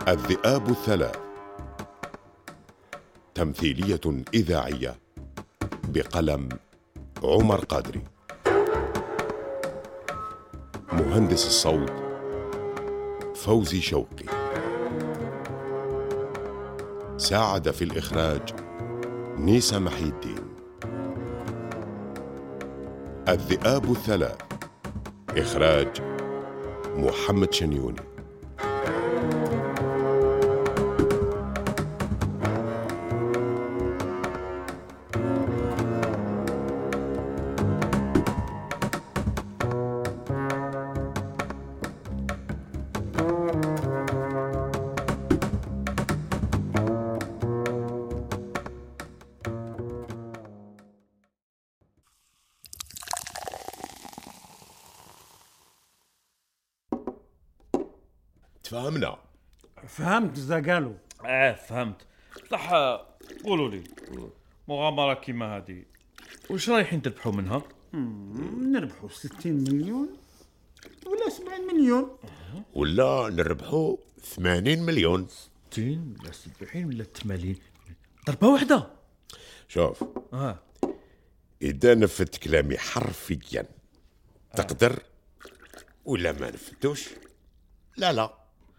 الذئاب الثلاث، تمثيلية إذاعية بقلم عمر قادري. مهندس الصوت فوزي شوقي. ساعد في الإخراج نيسا محي الدين. الذئاب الثلاث، إخراج محمد شنيوني. تفهمنا؟ فهمت زقالو. فهمت. صح. قولوا لي مغامرة كيما هذه وش رايحين تربحوا منها؟ نربحوا 60 مليون ولا 70 مليون ولا نربحوا 80 مليون. 60 ولا 70 ولا 80 ضربة واحدة. شوف، إذا نفذت كلامي حرفيا تقدر، ولا ما نفذتوش لا.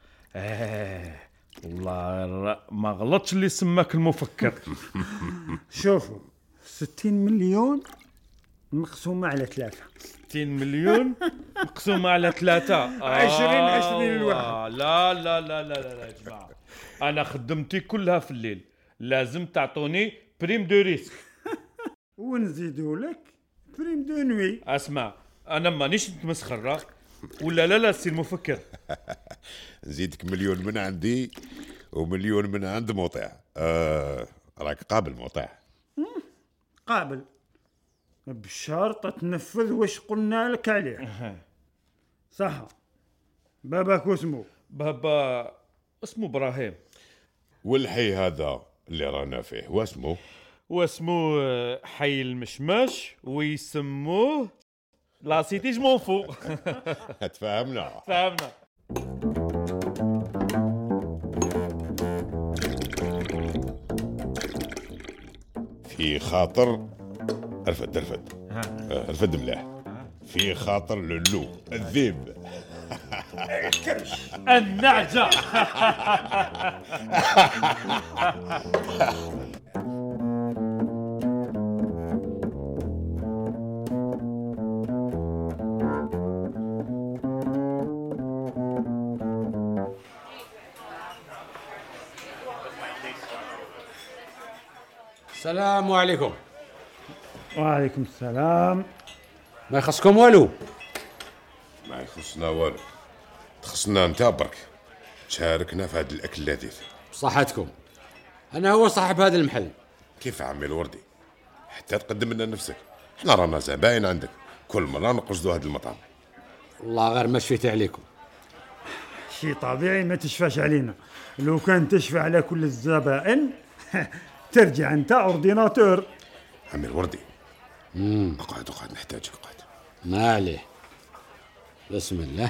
والله ما غلطش اللي سماك المفكر. شوفوا، 60 مليون مقسومة على 3. 60 مليون مقسومة على 3. 20 الواحد. لا لا لا لا لا يا جماعة، أنا خدمتي كلها في الليل، لازم تعطوني بريم دو ريسك. ونزيدوا لك بريم دو نوي. اسمع، أنا مانيش نتمسخر ولا لا سي المفكر. نزيدك مليون من عندي ومليون من عند مطيع. راك قابل مطيع؟ قابل بشرط تنفذ وش قلنا لك عليه. صح. باباك اسمه؟ بابا اسمه إبراهيم. والحي هذا اللي رانا فيه واسمه حي المشمش، ويسموه لا سيتي جمونفو. تفهمنا. في خاطر ارفد ملاح. في خاطر لولو الذيب. النعجة. السلام عليكم. وعليكم السلام. ما يخصكم والو؟ ما يخصنا والو، تخصنا انت برك تشاركنا في هذا الاكل اللذيذ. بصحتكم، انا هو صاحب هذا المحل. كيف عمي الوردي؟ حتى تقدم لنا نفسك، احنا رانا زباين عندك، كل مره نقصدوا هذا المطعم. والله غير ما شفيت عليكم. شي طبيعي ما تشفاش علينا. لو كان تشفى على كل الزبائن ترجع انت اورديناتور. عمي الوردي، اقعد نحتاجك، اقعد. ما عليه، بسم الله.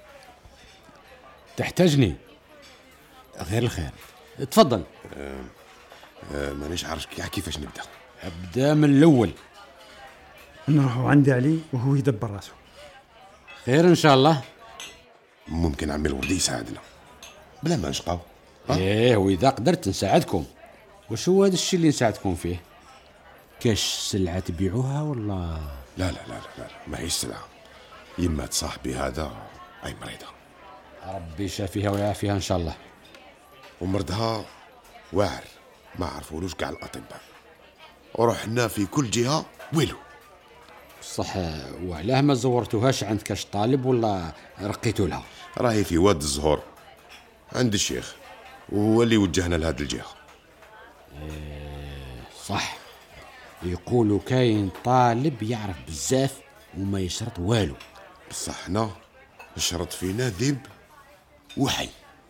تحتاجني؟ غير الخير، تفضل. مانيش عارف كيفاش نبدا. ابدا من الاول. نروحوا عند علي وهو يدبر راسه. خير ان شاء الله. ممكن عمي الوردي يساعدنا بلا ما نشقاو. ايه، واذا قدرت نساعدكم. وش هو هذا الشيء اللي نساعدكم فيه؟ كاش سلعه تبيعوها ولا؟ لا ما هيش سلعه. يمات صاحبي هذا اي مريضه، ربي يشافيها ويعافيها ان شاء الله. ومرضها واعر، ما عرفولوش كاع الاطباء، ورحنا في كل جهه ويلو. صح. وعلاه ما زورتوهاش عند كاش طالب ولا رقيتوا لها؟ راهي في واد الزهور عند الشيخ، وهو اللي وجهنا لهذه الجهه. صح. يقولوا كاين طالب يعرف بزاف وما يشرط والو. بصح حنا شرط فينا ذيب وحي.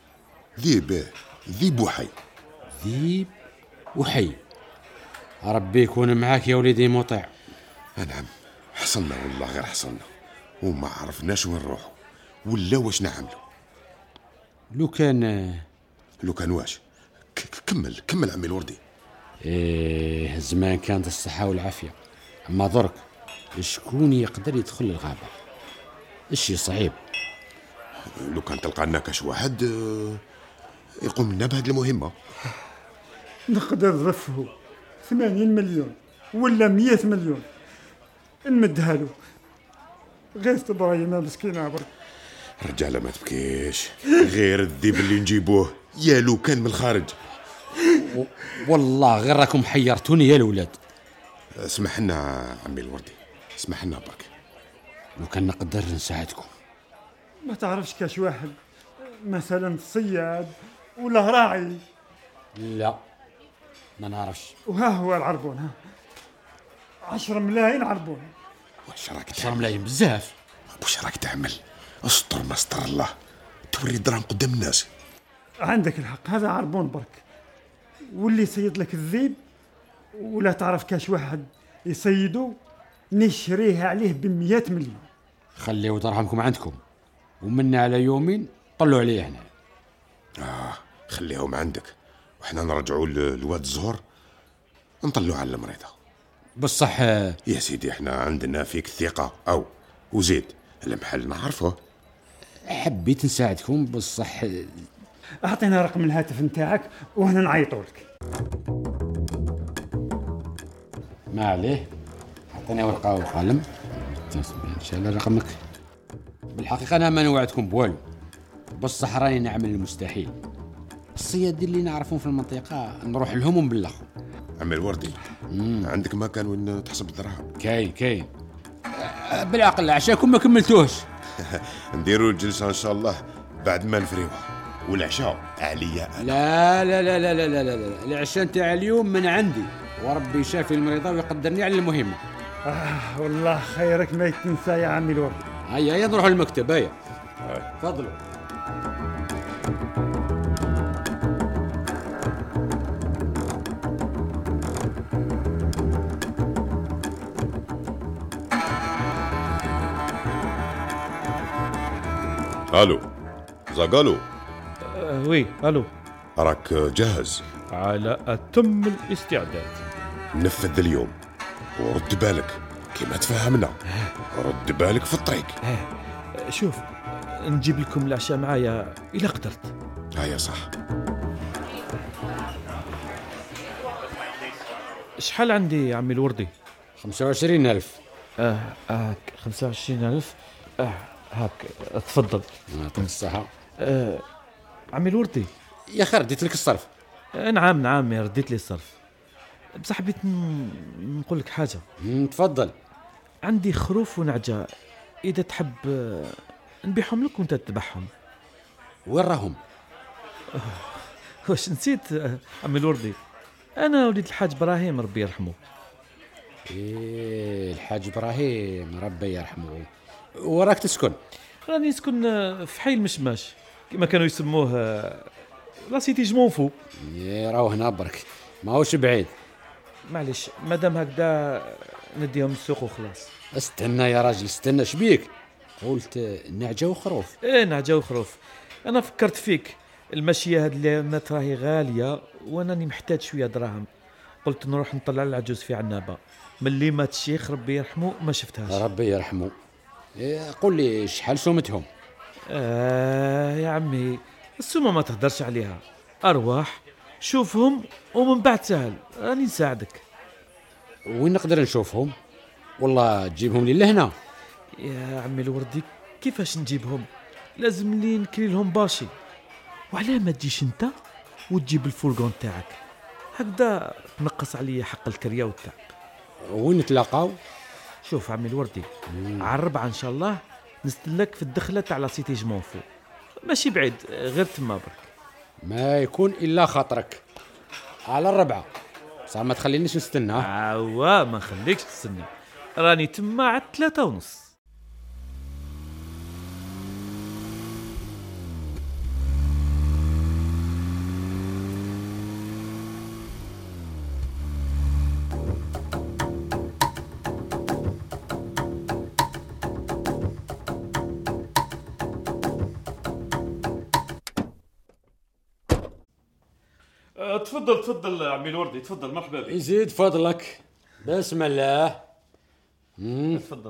ذيب وحي. ذيب وحي. ربي يكون معاك يا وليدي مطيع. نعم، حصلنا والله غير حصلنا، وما عرفناش وين نروحوا ولا واش نعملوا. لو كان لو كان واش كمل عمي الوردي. إيه زمان كانت الصحة والعافية، أما درك شكون يقدر يدخل الغابة؟ الشي صعيب. لو كان تلقى لنا كاش واحد يقوم لنا بهذه المهمة. نقدر نرفهو 80 مليون ولا 100 مليون نمدها له. غير ابراهيم مسكين برك. رجالة ما تبكيش، غير الذيب اللي نجيبوه يا لو كان من الخارج. والله غير راكم حيرتوني يا الولاد. اسمح لنا عمي الوردي، اسمح لنا برك. لو كان نقدر نساعدكم. ما تعرفش كاش واحد مثلا صياد ولا راعي؟ لا ما نعرفش. وها هو العربون، ها 10 ملايين عربون. واش راك 10 ملايين بزاف. واش راك تعمل؟ استر ما استر الله، توري الدراهم قدام الناس. عندك الحق، هذا عربون برك. واللي يصيد لك الذيب ولا تعرف كاش واحد يصيدو نشريه عليه ب100 مليون. خليوا درهمكم عندكم ومن على يومين طلعوا عليه هنا. خليهم عندك وحنا نرجعوا لواد الزهور نطلعوا على المريضة. بالصح يا سيدي احنا عندنا فيك الثقة، او وزيد المحل نعرفه. حبيت نساعدكم بالصح. اعطينا رقم الهاتف نتاعك وهنا نعيطوا لك. ما عليه، اعطيني ورقه وقلم ان شاء الله رقمك. بالحقيقه انا ما نوعدكم بوالو، بصح راني نعمل المستحيل. الصيادين اللي نعرفهم في المنطقه نروح لهم ونبلغهم. عمي الوردي عندك مكان وين تحسب الدراهم؟ كاين بالعقل عشاكم ما كملتوهش. نديروا الجلسه ان شاء الله بعد ما نفريوها، والعشاء عليا أنا. لا العشاء نتاع اليوم من عندي، وربي يشافي المريضه ويقدرني على المهمه. والله خيرك ما يتنسى يا عمي الوردي. هيا نروح المكتب. هيا تفضلوا. الو زاقالو. وي الو. راك جاهز؟ على أتم الاستعداد. نفذ اليوم ورد بالك كما تفهمنا، رد بالك في الطريق. شوف نجيب لكم العشاء معايا إلا قدرت. هيا صح. شحال عندي يا عمي الوردي؟ 25,000. هاك 25,000. هاك تفضل. يعطيك الصحة. عمي الوردي. يا أخي رديت لك الصرف. نعم يا رديت لي الصرف، بصح حبيت نقول لك حاجة. تفضل. عندي خروف ونعجة، إذا تحب نبيعهم لك وانت تذبحهم. وين راهم؟ واش نسيت عمي الوردي؟ أنا وليد الحاج إبراهيم ربي يرحمه. إيه الحاج إبراهيم ربي يرحمه. وراك تسكن؟ راني نسكن في حي المشماش كما كانوا يسموه لا سيتي جمونفو. راهو هنا برك ما هوش بعيد. معليش مادام هكذا نديهم السوق وخلاص. استنى يا راجل استنى، شبيك؟ قلت نعجة وخروف. نعجة وخروف. أنا فكرت فيك، المشية هاد اللي راهي غالية وأنني محتاج شوية دراهم، قلت نروح نطلع العجوز في عنابة. ملي مات الشيخ ربي يرحمه ما شفتهاش. ربي يرحمه. قل لي شحال سومتهم؟ يا عمي السومة ما تهدرش عليها، أرواح شوفهم ومن بعد سهل راني نساعدك. وين نقدر نشوفهم؟ والله تجيبهم لي لهنا. يا عمي الوردي كيفاش نجيبهم؟ لازم لي نكري لهم باشي. وعلاه ما تجيش انت وتجيب الفورغون تاعك، هكذا تنقص علي حق الكريا والتعب. وين نتلاقاو؟ شوف عمي الوردي، على الربعة ان شاء الله نستلك في الدخلة تاع لا سيتي جمونفو، ماشي بعيد غير تما برك. ما يكون الا خاطرك. على الربعة صار ما تخلينيش نستنى. ما نخليكش تستنى، راني تما على 3:30. تفضل عمي الوردي، تفضل، مرحبا بك. يزيد فضلك. بسم الله. تفضل.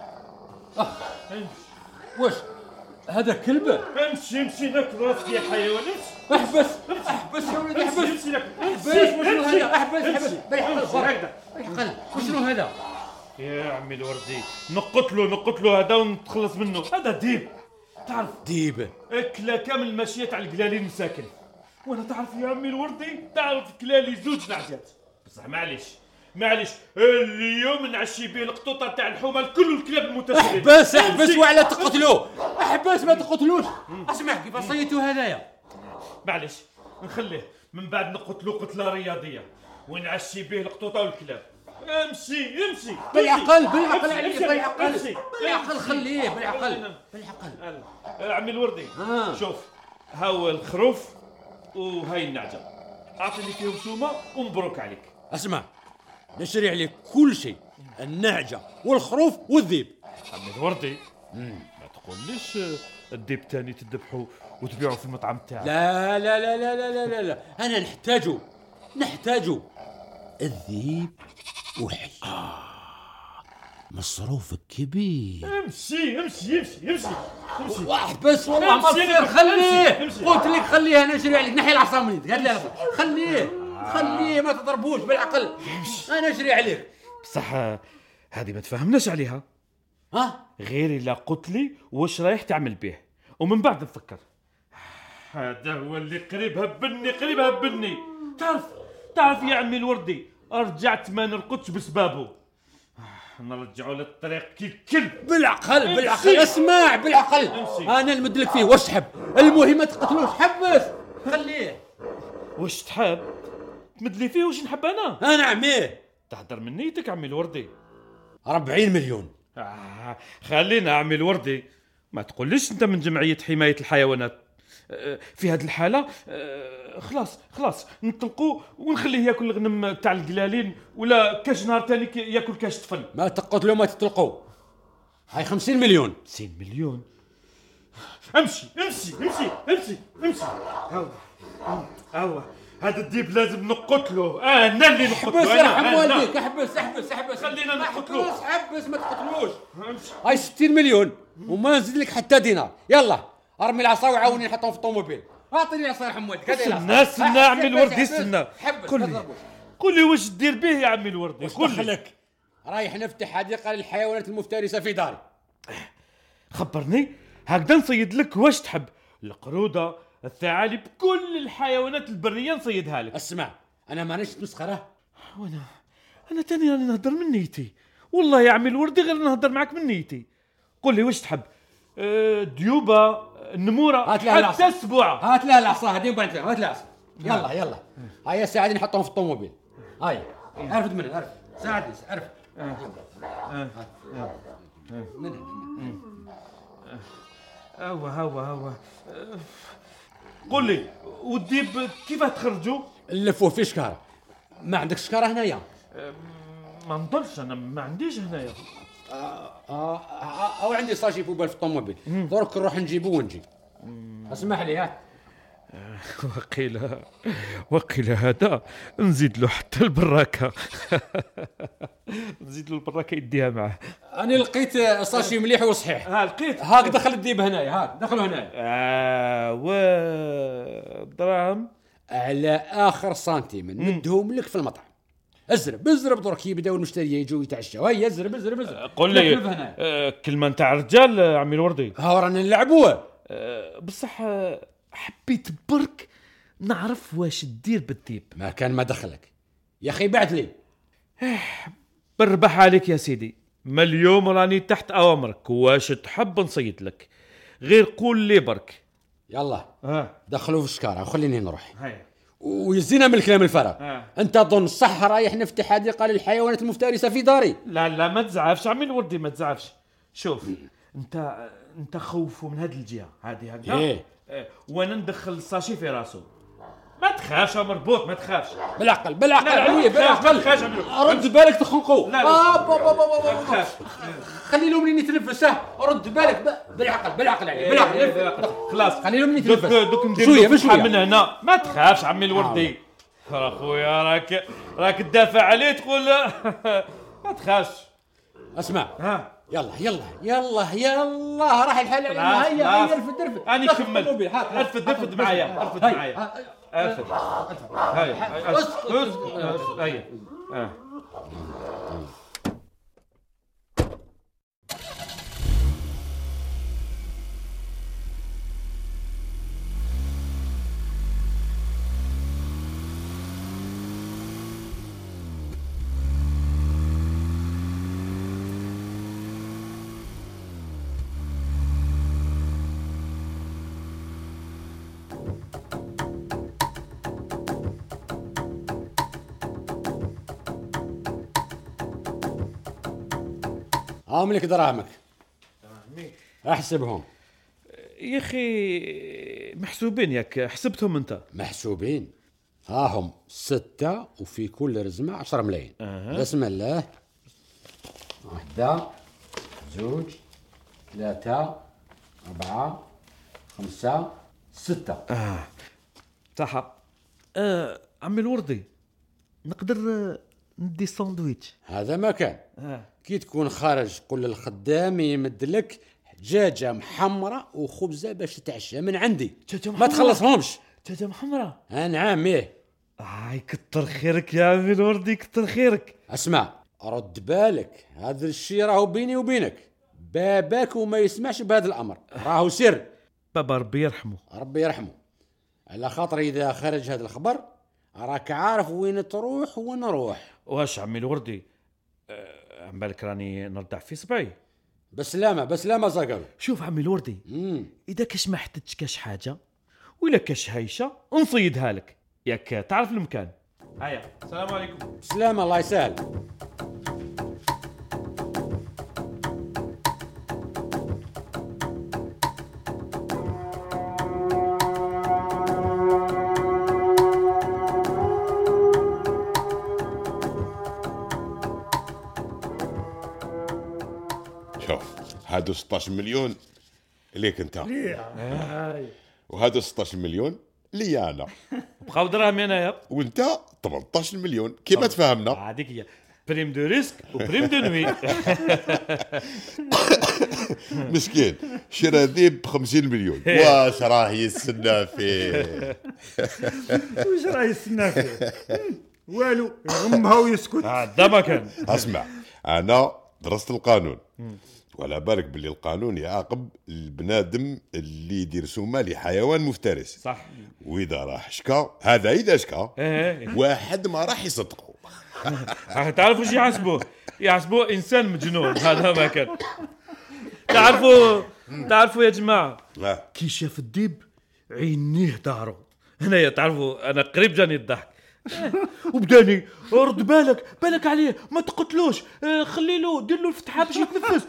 واش هذا كلبه؟ امشي ناكل راسك يا حيوان. احبس يا ولدي، احبس. وشنو هذا؟ احبس بالعقل. وشنو هذا؟ يا عمي الوردي نقتلو هذا ونتخلص منه. هذا ديب، تعرف ديب اكله كامل الماشيات على القلالين مساكن. وانا تعرف يا عمي الوردي، تعرف كلالي زوج نعجات، بصح معليش اليوم نعشي به القطوطه تاع الحومه لكل الكلاب المتسربين. احبس وعلى تقتلوه. احبس ما تقتلوش. اسمع كيف صيتوا هذايا. معليش نخليه من بعد نقتلو قتله رياضيه ونعشي به القطوطه والكلاب. امشي بالعقل عليك، بالعقل خليه بالعقل. عمي الوردي شوف، هاو الخروف وهاي النعجه، اعطيني فيهم سومه ومبروك عليك. اسمع، نشري عليك كل شيء، النعجه والخروف والذيب. عمي الوردي ما تقوليش الذيب تاني تذبحوا وتبيعوا في المطعم تاعك. لا لا لا لا لا لا لا، انا نحتاجو الذيب وحي. مصروف كبير. امشي واحبس والله ما تصير. خليه، قلت لك خليه. انا نشري عليك. نحي العصا من يدك. خليه ما تضربوش بالعقل. انا نشري عليك. بصح هذه ما تفهمناش عليها. غير الا قلت لي واش رايح تعمل به ومن بعد نفكر. هذا هو اللي قريب هبني. تعرف يا عمي الوردي، رجعت ما نرقدش بسبابه. نرجعوا للطريق كي الكلب. بالعقل. اسمع بالعقل. انا نمد لك فيه واش تحب. المهم ما تقتلوش. حبس خليه. واش تحب تمد لي فيه؟ واش نحب انا عميه. تحضر من نيتك عمي الوردي. 40 مليون. خلينا عمي الوردي، ما تقوليش انت من جمعية حماية الحيوانات. في هذه الحالة خلاص نطلقوا ونخليه ياكل الغنم تاع القلالين، ولا كاش نهار تاني ياكل كاش طفل. ما تقتلوا ما تطلقوا. هاي 50 مليون. 50 مليون. امشي. هاو هذا الديب لازم نقتله. انا اللي نقتله. احبس والديك. احبس خلينا نقتلوه. احبس ما تقتلوش. هاي 60 مليون وما نزيد لك حتى دينار. يلا ارمي العصا وعاوني نحطهم في الطوموبيل. اعطيني العصا يا حمودك. استنى عمي الوردي، استنى. قول لي واش دير به يا عمي الوردي. قول لك رايح نفتح حديقه للحيوانات المفترسه في داري. خبرني هكذا نصيد لك واش تحب. القروده، الثعالب، كل الحيوانات البريه نصيدها لك. اسمع، انا مانيش مسخره. انا تاني راني نهضر من نيتي والله يا عمي الوردي، غير نهضر معك من نيتي. قول لي واش تحب. ديوبه، النموره، حتى السبوعه. هات لها العصا هذه وبانت لها. هات لها العصا. يلا هيا ساعدني نحطهم في الطوموبيل. هاي عرفت منها. عرفت ساعدني. عرفت. هوا قول لي والديب كيف تخرجوا؟ نلفوه في شكاره. ما عندك شكاره هنايا؟ ما نضلش، انا ما عنديش هنايا. او عندي صاشي فوبال في الطوموبيل. درك نروح نجيبه ونجي. اسمح لي. ها وقيل هذا نزيد له حتى البراكه. يديها معه. انا لقيت صاشي مليح وصحيح. لقيت. هاك دخل الديب هنايا. هاك دخلوا هنايا. دراهم على اخر سنتيم ندهم لك في المطعم. ازرب درك يبداو المشتري يجوا يتعشوا. هيا ازرب. قول لي كلمه نتاع رجال عمي الوردي. ها رانا نلعبوه. بصح حبيت برك نعرف واش تدير بالديب. ما كان ما دخلك يا اخي. بعت لي. بربح عليك يا سيدي، ما اليوم راني تحت اوامرك. واش تحب نصيد لك؟ غير قول لي برك. يلا دخلوا في الشكاره وخليني نروح. هيا. ويزينا من الكلام الفارغ. انت ظن صح رايح نفتح حديقه للحيوانات المفترسه في داري؟ لا ما تزعفش عمي الوردي، ما تزعفش. شوف انت خوفه من هذه الجهه هذه هكذا. وانا ندخل الصاشي في راسه. ما تخافش يا مربوط، ما تخافش. بالعقل عليه. بالعقل. رد بالك تخنقوا. لا خلي لهم منين يتنفس. رد بالك. بالعقل عليه. بالعقل. خلاص خلي لهم منين يتنفس. دوك ندير شويه من هنا. ما تخافش عمي الوردي. اخويا راك تدافع عليه تقول ما تخافش. اسمع، ها يلا راح الحل علينا. هيا ارفد اني كملت. ارفد معايا ارفد. هيا هاهم لك دراهمك، احسبهم. يا اخي محسوبين ياك حسبتهم انت؟ محسوبين، هاهم 6 وفي كل رزمة 10 ملايين. بسم الله. 1 2 3 4 5 6. صح. عمي الوردي، نقدر ندي ساندويتش؟ هذا ما كان. كي تكون خارج قول للخدام يمد لك دجاجة محمرة وخبزة باش تتعشى من عندي، ما تخلصهمش. دجاجة محمرة؟ نعم. ايه كتر خيرك يا عمي الوردي، كتر خيرك. اسمع، رد بالك، هذا الشيء راهو بيني وبينك، باباك وما يسمعش بهذا الامر، راهو سر. بابا ربي يرحمه. ربي يرحمه. على خاطر اذا خرج هذا الخبر راك عارف وين تروح ونروح. واش عمي الوردي، عم بالك راني نردع في صبعي؟ بسلامة زقلو. شوف عمي الوردي، اذا كاش ما حددتش كاش حاجه ولا كاش هيشه نصيدها لك، ياك تعرف المكان. هيا السلام عليكم. سلامة، الله يسهل. شوف، هادو 16 مليون ليك انت، وهادو 16 مليون لي انا، بقاو دراهمي انايا، وانت 18 مليون. كيما تفاهمنا. هذيك هي بريم دو ريسك وبريم دو نوي. مسكين شرا ذيب ب 50 مليون. واش راه يستنى فيه؟ واش راه يستنى فيه؟ والو، يغمها ويسكت. هذا ما كان. اسمع، انا درست القانون، ولا بالك باللي القانون يعاقب البنادم اللي يدير سومه لحيوان مفترس. صح. واذا راح شكا، هذا اذا شكا واحد ما راح يصدقه. تعرفوا وش يحسبوه انسان مجنون. هذا ما كان. تعرفوا يا جماعه، كي شاف الديب عينيه داروا هنايا. تعرفوا انا قريب جاني الضحك. وبداني رد بالك عليه، ما تقتلوش، خلي له، دير له الفتحه باش يتنفس.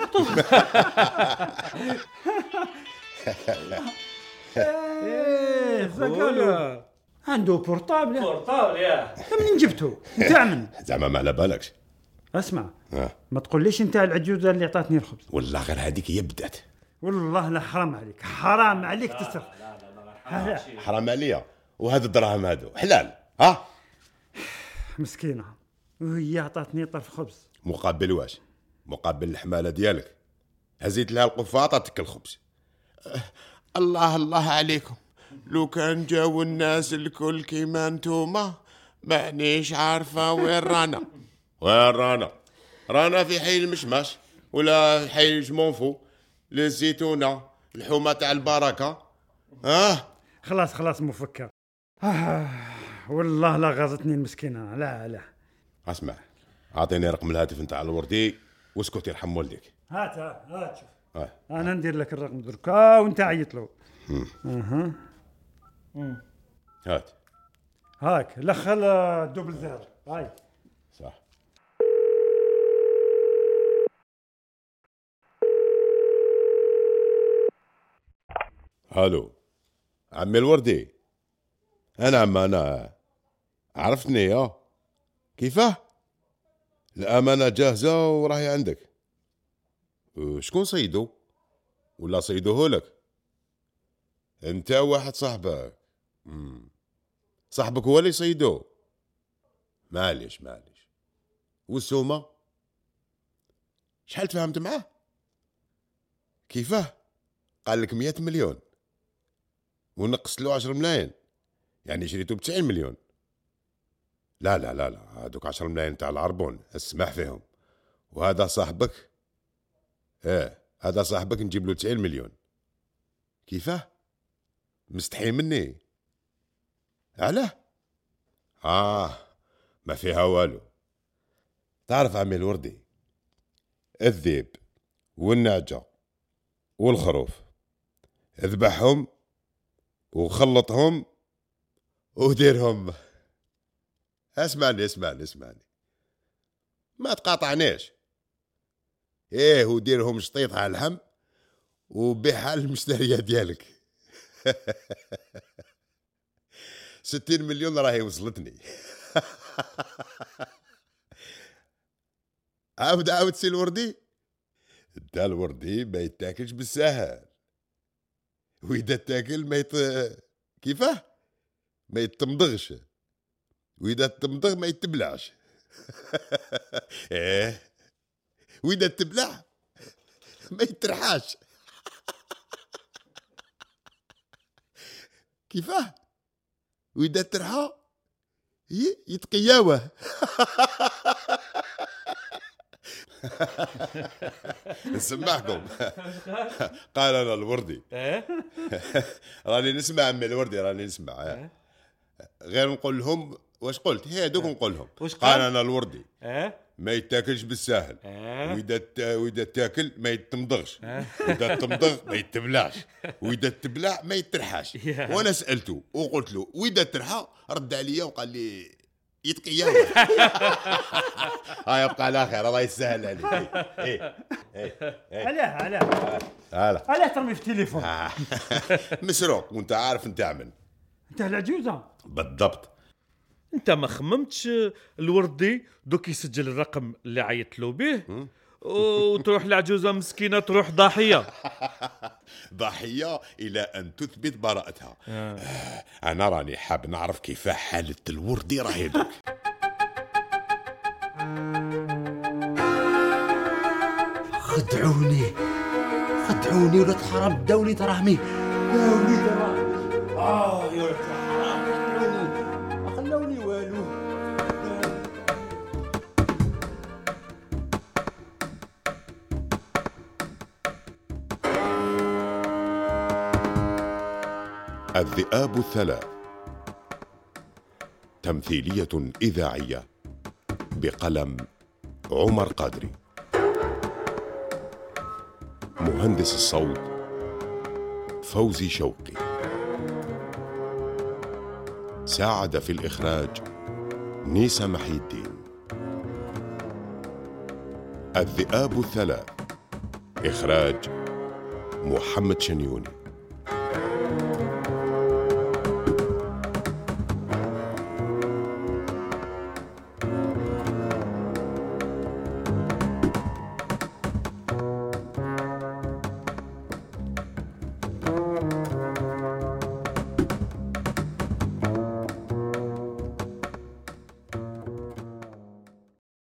زقالو عنده بورطابل يا منين جبته؟ نتاع من؟ زعما ما على بالكش. اسمع، ما تقوليش نتاع العجوزه اللي عطاتني الخبز. والله غير هذيك هي بدات. والله لا، حرام عليك تسرق. حرام عليا، وهذا الدراهم هادو حلال. ها مسكينه، وهي عطاتني طرف خبز. مقابل واش؟ مقابل الحماله ديالك هزيت لها القفاطه تك الخبز. الله عليكم، لو كان جاو الناس الكل كيما نتوما مانيش عارفه وين رانا في حي المشماش ولا حي جمونفو، للزيتونه، الحومه تاع البركه. خلاص مفكر. والله لا غازتني المسكينه. لا اسمع، اعطيني رقم الهاتف نتاع الوردي واسكت يرحم والديك. هات شوف. انا ندير لك الرقم دركا وانت عيط له. هات هاك لخل دوبل زهر. هاي صح. الو عمي الوردي، انا عرفتني يا كيفاه؟ الامانه جاهزه وراهي عندك. شكون صيدو ولا صيدوه لك؟ انت واحد صاحبك هو اللي صيدو؟ معليش. والسومة شحال تفاهمت معاه؟ كيفاه؟ قال لك 100 مليون ونقصت له 10 ملايين، يعني شريته ب90 مليون. لا هذوك 10 ملايين تاع العربون اسمح فيهم. وهذا صاحبك، هذا صاحبك نجيب له 90 مليون. كيفاه؟ مستحي مني. علاه؟ ما فيها والو. تعرف عمي الوردي، الذيب والنعجة والخروف اذبحهم وخلطهم وديرهم. اسمعني ما تقاطعنيش. وديرهم شطيط على اللحم وبيعها المشترية ديالك. 60 مليون راهي وصلتني. عاود سي الوردي. دا الوردي ما يتاكلش بالساهل، وإذا تاكل كيفاه؟ ما يتمضغش، وإذا تمضغ ما يتبلعش. وإذا تبلع ما يترحاش. كيفاه؟ وإذا ترحى يتقياوه. نسمعكم. قال انا الوردي. راني نسمع عمي الوردي، راني نسمع. غير نقول لهم واش قلت. دوك نقول لهم. قال انا الوردي ما يتاكلش بالساهل، واذا تاكل ما يتمضغش، واذا تمضغ ما يتبلعش، واذا تبلع ما يترحاش. وانا سالته وقلت له واذا ترحى، رد عليا وقال لي يتقيا. يبقى على خير، الله يسهل عليك. علاه ترمي في التليفون؟ مسروق وانت عارف نتعمل. انت العجوزه بالضبط. انت ما خممتش الوردي دوك يسجل الرقم اللي عيطت له به وتروح العجوزه مسكينه تروح ضحيه. ضحيه الى ان تثبت براءتها. انا راني حاب نعرف كيف حاله الوردي راهي دوك. خدعوني ولا تحرم الدولي دراهمي. يا وليد يا ولد الحرام، خدعوني ما خلوني والو. الذئاب الثلاث، تمثيلية إذاعية بقلم عمر قادري. مهندس الصوت فوزي شوقي. ساعد في الإخراج نيسا محي الدين. الذئاب الثلاث، إخراج محمد شنيوني.